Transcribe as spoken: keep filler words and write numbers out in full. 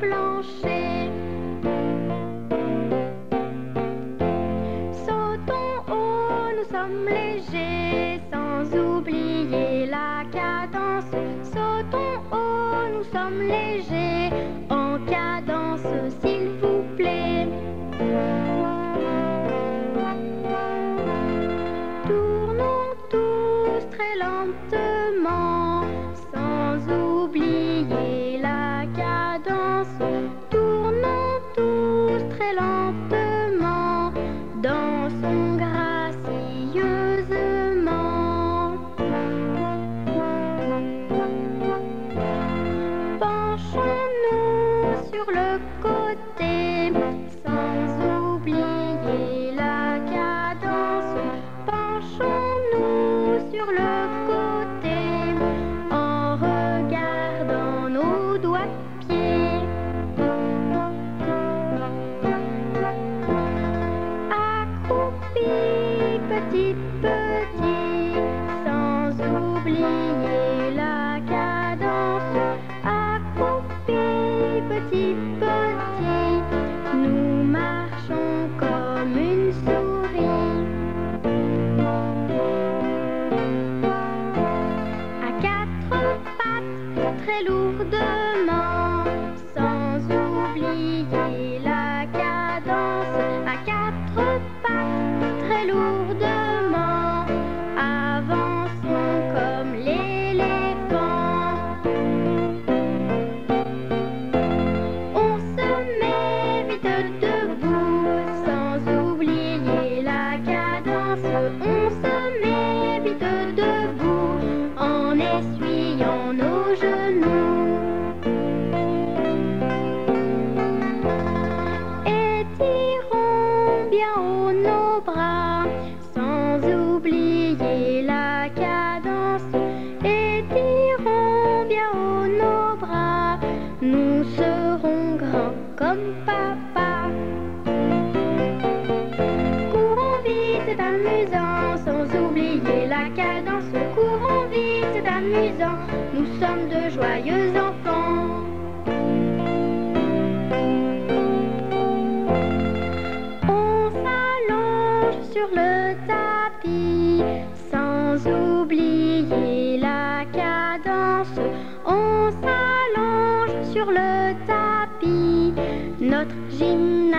plancher. Sautons haut, nous sommes légers, sans oublier la cadence. Sautons haut, nous sommes légers, en cadence s'il vous plaît. Tournons tous très lentement, sans oublier la cadence. Tournons tous très lentement, dansons gracieusement. Penchons-nous sur le côté, sans oublier la cadence. Penchons-nous sur le côté, en regardant nos doigts de pied. Accroupis, petit, petit, sans oublier la cadence. Accroupis, petit, petit, nous marchons comme une souris. À quatre pattes, très lourdement, sans oublier la cadence. À quatre pattes, très lourdement, avançons comme l'éléphant. On se met vite debout, sans oublier la cadence. On se met vite debout, en essuyant nos genoux. Étirons bien haut nos bras, sans oublier la cadence. Étirons bien haut nos bras, nous serons grands comme papa. Courons vite, c'est amusant, sans oublier la cadence. Courons vite, c'est amusant, nous sommes de joyeux enfants. On s'allonge sur le tapis, sans oublier la cadence. On s'allonge sur le tapis, notre gymnastique